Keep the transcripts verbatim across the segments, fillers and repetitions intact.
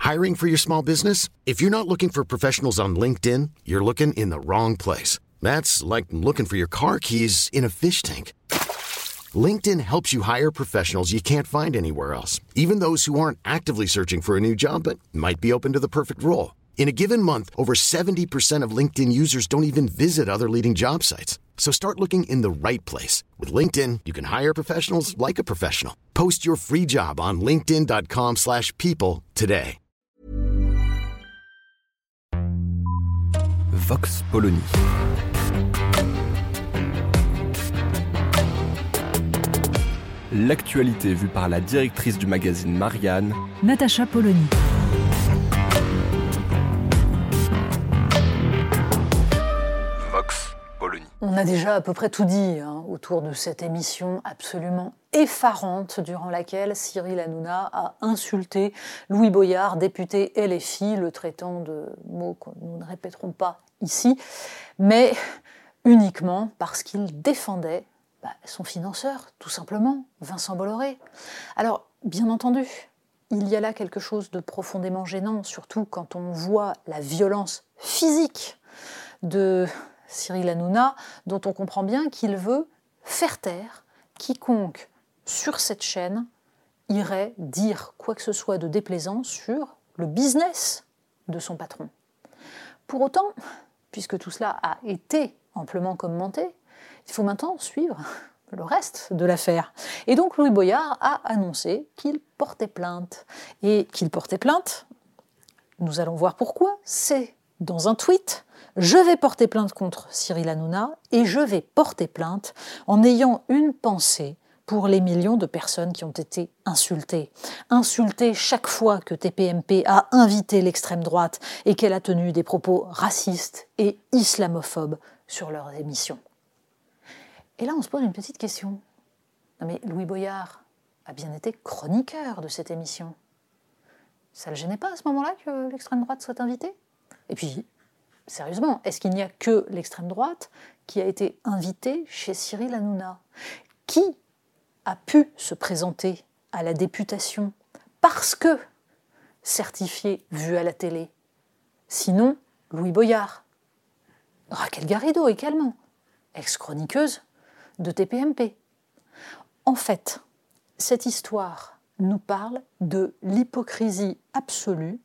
Hiring for your small business? If you're not looking for professionals on LinkedIn, you're looking in the wrong place. That's like looking for your car keys in a fish tank. LinkedIn helps you hire professionals you can't find anywhere else, even those who aren't actively searching for a new job but might be open to the perfect role. In a given month, over seventy percent of LinkedIn users don't even visit other leading job sites. So start looking in the right place. With LinkedIn, you can hire professionals like a professional. Post your free job on linkedin dot com slash people today. Vox Polony. L'actualité vue par la directrice du magazine Marianne, Natacha Polony. Vox Polony. On a déjà à peu près tout dit hein, autour de cette émission absolument effarante durant laquelle Cyril Hanouna a insulté Louis Boyard, député L F I, le traitant de mots que nous ne répéterons pas ici, mais uniquement parce qu'il défendait bah, son financeur, tout simplement, Vincent Bolloré. Alors, bien entendu, il y a là quelque chose de profondément gênant, surtout quand on voit la violence physique de Cyril Hanouna, dont on comprend bien qu'il veut faire taire quiconque, sur cette chaîne, irait dire quoi que ce soit de déplaisant sur le business de son patron. Pour autant, puisque tout cela a été amplement commenté, il faut maintenant suivre le reste de l'affaire. Et donc Louis Boyard a annoncé qu'il portait plainte. Et qu'il portait plainte, nous allons voir pourquoi, c'est dans un tweet « Je vais porter plainte contre Cyril Hanouna et je vais porter plainte en ayant une pensée pour les millions de personnes qui ont été insultées. Insultées chaque fois que T P M P a invité l'extrême droite et qu'elle a tenu des propos racistes et islamophobes sur leurs émissions. » Et là, on se pose une petite question. Non mais Louis Boyard a bien été chroniqueur de cette émission. Ça ne le gênait pas à ce moment-là que l'extrême droite soit invitée ? Et puis, sérieusement, est-ce qu'il n'y a que l'extrême droite qui a été invitée chez Cyril Hanouna ? Qui a pu se présenter à la députation parce que certifié vu à la télé ? Sinon, Louis Boyard. Raquel Garrido également, ex-chroniqueuse de T P M P. En fait, cette histoire nous parle de l'hypocrisie absolue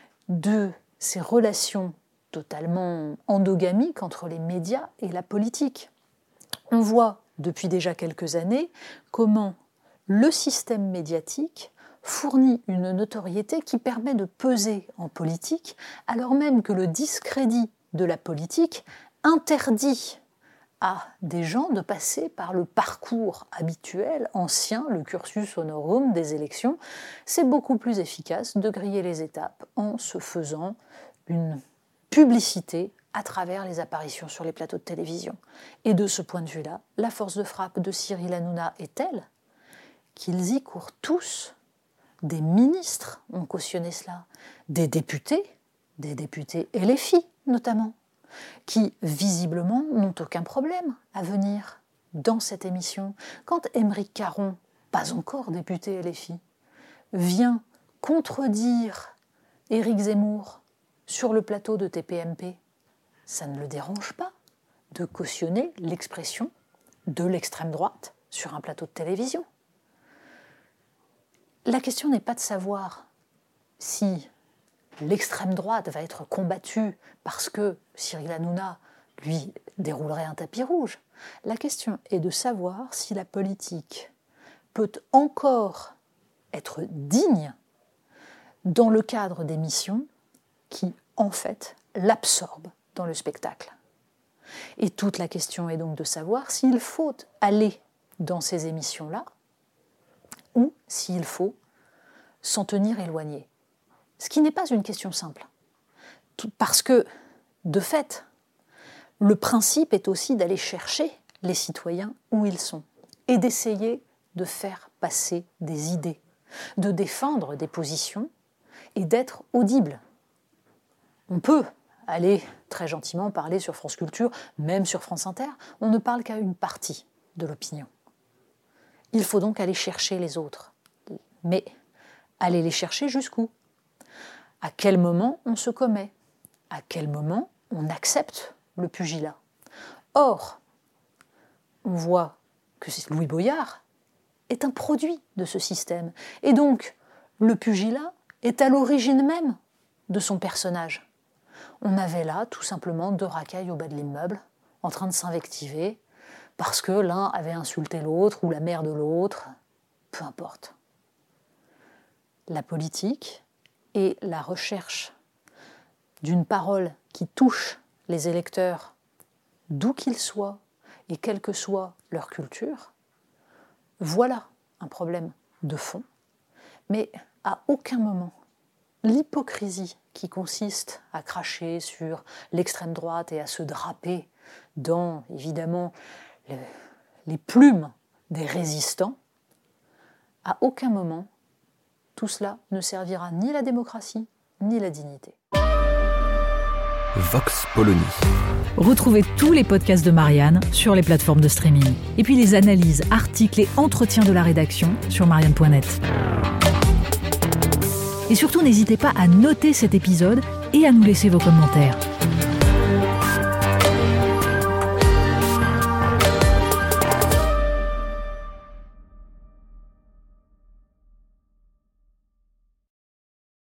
de ces relations totalement endogamiques entre les médias et la politique. On voit depuis déjà quelques années comment le système médiatique fournit une notoriété qui permet de peser en politique, alors même que le discrédit de la politique interdit à des gens de passer par le parcours habituel, ancien, le cursus honorum des élections. C'est beaucoup plus efficace de griller les étapes en se faisant une publicité à travers les apparitions sur les plateaux de télévision. Et de ce point de vue-là, la force de frappe de Cyril Hanouna est telle qu'ils y courent tous. Des ministres ont cautionné cela, des députés, des députés L F I notamment, qui, visiblement, n'ont aucun problème à venir dans cette émission. Quand Aymeric Caron, pas encore député L F I, vient contredire Éric Zemmour sur le plateau de T P M P, ça ne le dérange pas de cautionner l'expression de l'extrême droite sur un plateau de télévision. La question n'est pas de savoir si l'extrême droite va être combattue parce que Cyril Hanouna, lui, déroulerait un tapis rouge. La question est de savoir si la politique peut encore être digne dans le cadre d'émissions qui, en fait, l'absorbent dans le spectacle. Et toute la question est donc de savoir s'il faut aller dans ces émissions-là ou s'il faut s'en tenir éloigné. Ce qui n'est pas une question simple. Parce que, de fait, le principe est aussi d'aller chercher les citoyens où ils sont et d'essayer de faire passer des idées, de défendre des positions et d'être audible. On peut aller très gentiment parler sur France Culture, même sur France Inter, on ne parle qu'à une partie de l'opinion. Il faut donc aller chercher les autres. Mais aller les chercher jusqu'où ? À quel moment on se commet? À quel moment on accepte le pugilat? Or, on voit que Louis Boyard est un produit de ce système. Et donc, le pugilat est à l'origine même de son personnage. On avait là, tout simplement, deux racailles au bas de l'immeuble, en train de s'invectiver, parce que l'un avait insulté l'autre, ou la mère de l'autre, peu importe. La politique et la recherche d'une parole qui touche les électeurs, d'où qu'ils soient, et quelle que soit leur culture, voilà un problème de fond. Mais à aucun moment, l'hypocrisie qui consiste à cracher sur l'extrême droite et à se draper dans, évidemment, le, les plumes des résistants, à aucun moment, tout cela ne servira ni la démocratie, ni la dignité. Vox Polony. Retrouvez tous les podcasts de Marianne sur les plateformes de streaming. Et puis les analyses, articles et entretiens de la rédaction sur marianne point net. Et surtout, n'hésitez pas à noter cet épisode et à nous laisser vos commentaires.